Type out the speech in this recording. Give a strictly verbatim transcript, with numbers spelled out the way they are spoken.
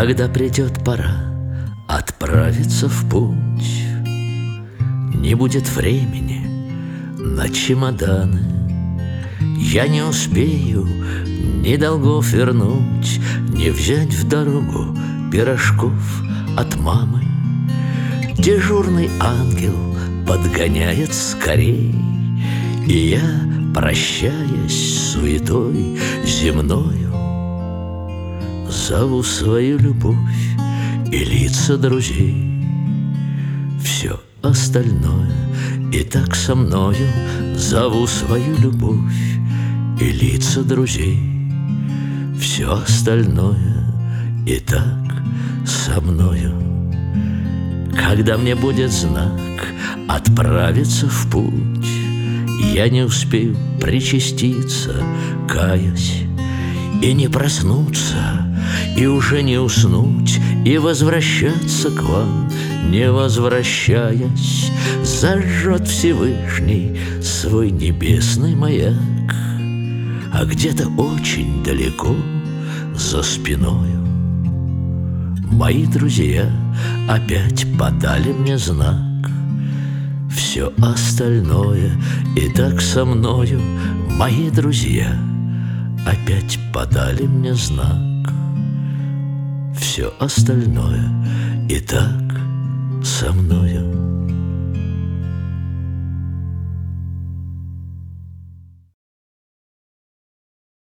Когда придет пора отправиться в путь, не будет времени на чемоданы. Я не успею ни долгов вернуть, ни взять в дорогу пирожков от мамы. Дежурный ангел подгоняет скорей, и я, прощаясь с суетой земною, зову свою любовь и лица друзей. Все остальное и так со мною, зову свою любовь и лица друзей. Все остальное и так со мною. Когда мне будет знак отправиться в путь, я не успею причаститься, каясь, и не проснуться, и уже не уснуть, и возвращаться к вам, не возвращаясь. Зажжет Всевышний свой небесный маяк, а где-то очень далеко за спиною мои друзья опять подали мне знак. Все остальное и так со мною, мои друзья опять подали мне знак. Все остальное и так со мною.